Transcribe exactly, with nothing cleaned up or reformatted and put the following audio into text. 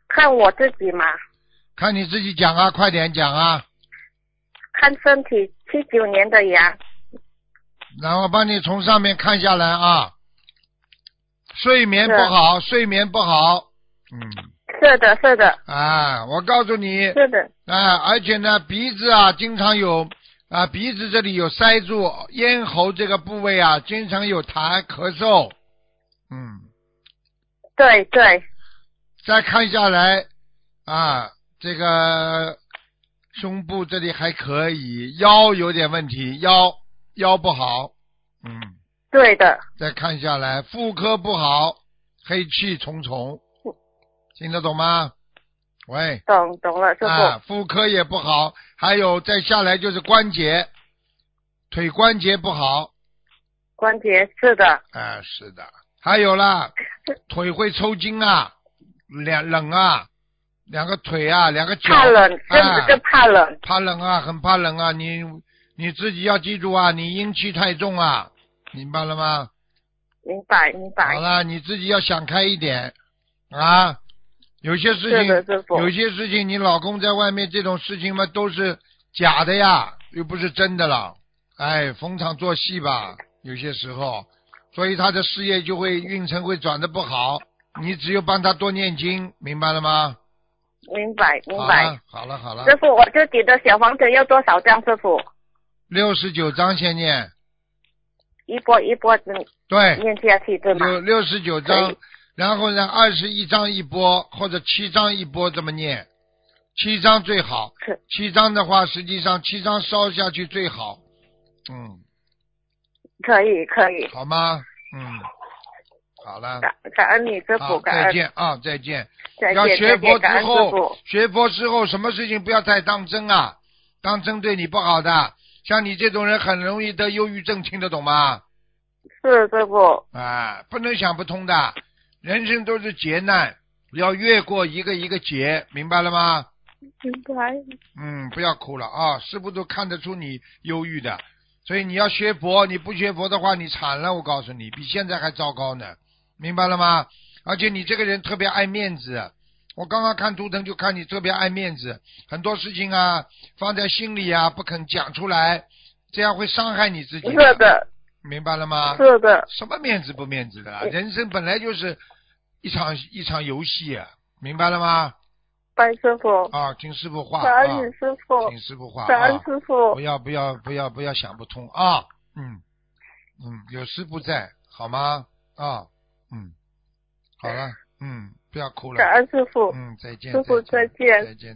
看我自己嘛， 看你自己讲啊，快点讲啊。 看身体，七九年的羊。 然后帮你从上面看下来啊。睡眠不好，睡眠不好。嗯。 是的，是的。 啊，我告诉你。 是的。 啊，而且呢，鼻子啊，经常有啊，鼻子这里有塞住，咽喉这个部位啊，经常有痰咳嗽。嗯。 对对。 再看下来啊，这个胸部这里还可以，腰有点问题，腰腰不好。嗯。 对的。 再看下来，妇科不好，黑气重重。听得懂吗？喂。 懂懂了，师傅。 啊，妇科也不好，还有再下来就是关节，腿关节不好。 关节是的。 啊，是的。还有啦，腿会抽筋啊，两冷啊，两个腿啊，两个脚。 怕冷，真的是怕冷。 啊、怕冷啊，很怕冷啊！你你自己要记住啊，你阴气太重啊，明白了吗？ 明白明白。 好了，你自己要想开一点啊。有些事情，有些事情，你老公在外面这种事情嘛，都是假的呀，又不是真的了。哎，逢场作戏吧，有些时候，所以他的事业就会运程会转的不好。你只有帮他多念经，明白了吗？ 明白明白。 好了好了。 师傅，我就记得小房子要多少张？师傅。 六十九张先念。 一波一波对。 念下去对吗？ 六六十九张。然后呢，二十一章一波或者七章一波这么念，七章最好。 是。 七章的话，实际上七章烧下去最好。嗯。 可以可以。 好吗？嗯。好了。 感感恩你师傅，感恩。 再见啊，再见。 再见。 要学佛之后， 学佛之后，什么事情不要太当真啊，当真对你不好的。像你这种人很容易得忧郁症，听得懂吗？ 是师傅。 啊，不能想不通的。人生都是劫难，要越过一个一个劫，明白了吗？ 明白。 嗯，不要哭了啊！师父都看得出你忧郁的，所以你要学佛，你不学佛的话，你惨了，我告诉你，比现在还糟糕呢，明白了吗？而且你这个人特别爱面子，我刚刚看图腾就看你特别爱面子，很多事情啊放在心里啊不肯讲出来，这样会伤害你自己的。 是的。 明白了吗？ 是的。 什么面子不面子的、啊？人生本来就是一场一场游戏啊，明白了吗？ 拜师傅。 啊，听师傅话。 感恩你师傅。 听师傅话。 感恩师傅。 不要不要不要不要想不通啊！嗯嗯，有师傅在，好吗？啊嗯，好了，嗯，不要哭了。 感恩师傅。 嗯，再见。 师傅再见。 再见。